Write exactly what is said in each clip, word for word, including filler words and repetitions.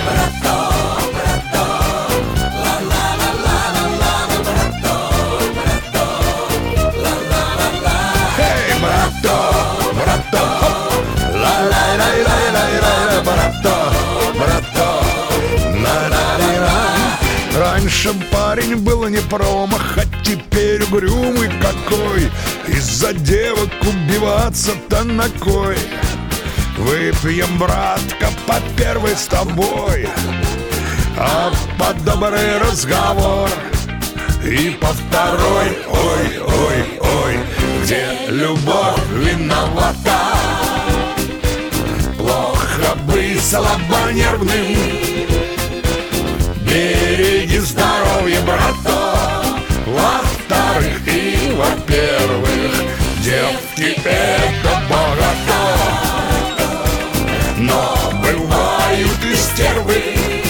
Эй, браток, браток, ла-лай-лай-лай-лай-лай, браток, браток, ла-ла-лай-лай. Раньше парень был не промах, а теперь угрюмый какой. Из-за девок убиваться-то на кой? Выпьем, братка, по первой с тобой, а по добрый разговор. И по второй, ой, ой, ой, где любовь виновата. Плохо быть слабонервным, береги здоровье, браток. Во-вторых и во-первых, девки это богато. Но бывают и стервы,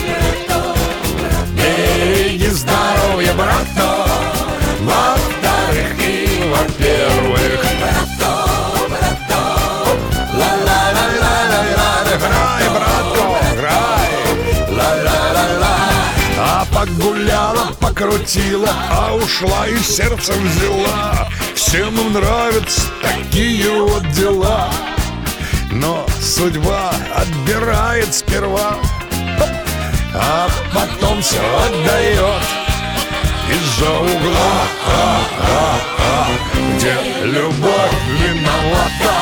береги здоровья, браток. Во-вторых и во-первых, браток, браток, ла-ла-ла-ла-ла-ла. Грай, браток, грай, ла-ла-ла-ла. А погуляла, покрутила, а ушла и сердце взяла. Всем им нравятся такие вот дела. Но судьба отбирает сперва, а потом все отдает из-за угла, а, а, а, где любовь виновата.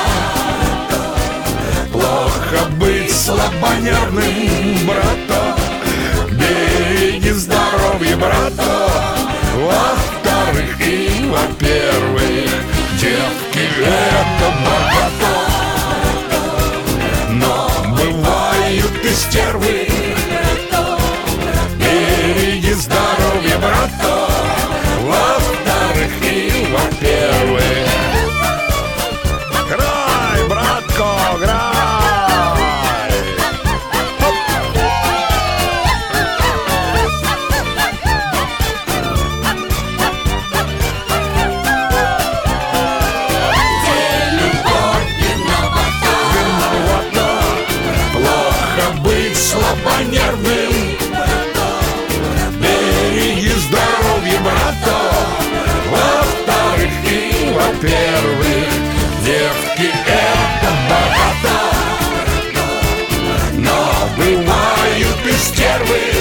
Плохо быть слабонервным, брата. Береги здоровье, брата. Во-вторых и во-первых, девки это богато. Но бывают и стервы, береги здоровья, брата. Во-вторых и во-первых. Грай, братко, грай. Слабонервным, береги здоровье, брата. Во-вторых и во-первых, девки это богато. Но бывают и стервы,